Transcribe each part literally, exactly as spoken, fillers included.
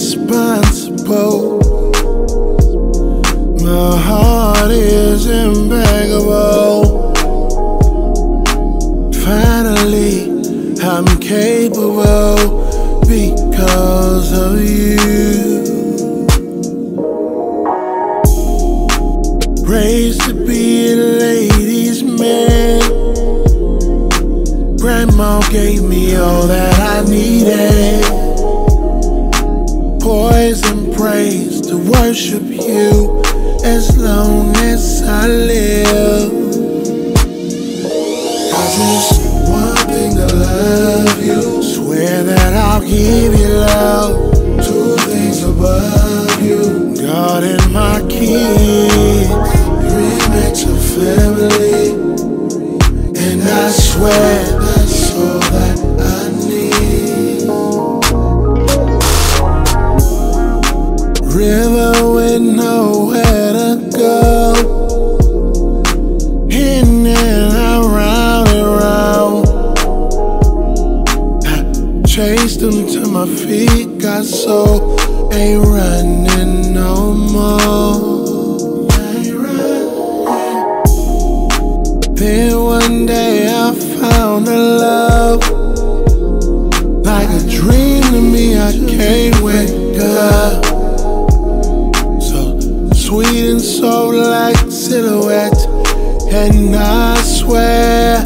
irresponsible. My heart is impeccable. Finally, I'm capable because of you. Raised to be a ladies' man. Grandma gave me all that I needed. Poise and praise to worship you as long as I live. I just one thing to love you. Swear that I'll give you love. Two things above you, God and my kids. Three makes a family, and I swear that's all that I need. River with nowhere to go, in and around and round. I chased them till my feet got sore. Ain't running no more. Then one day I found a love, like a dream to me, I can't wake up. So sweet and soft like silhouette, and I swear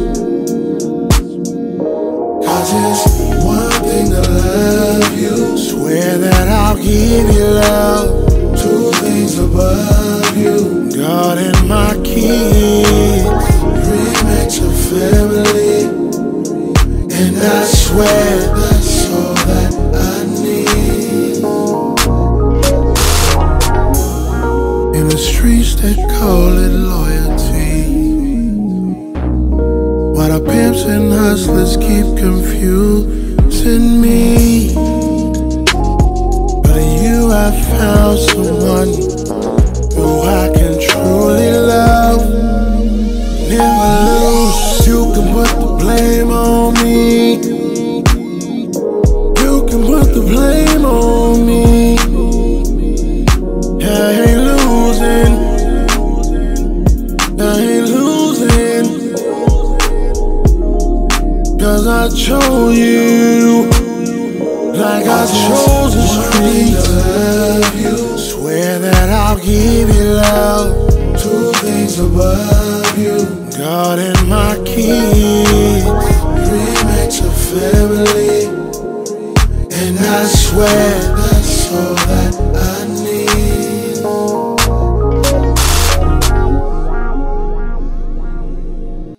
I just one thing to love you. Swear that I'll give you love. Two things above you, God and my kids. Three makes a family, and I swear that's all that I need. In the streets they call it loyalty, while the pimps and hustlers keep confusing me. But in you I found someone who I can truly love. Never lose. You can put the blame on me. You can put the blame on me. I ain't losing. I ain't losing. Cause I chose you, like I chose the streets. Love you. Swear that I'll give you love. Two things above you, God and my kids.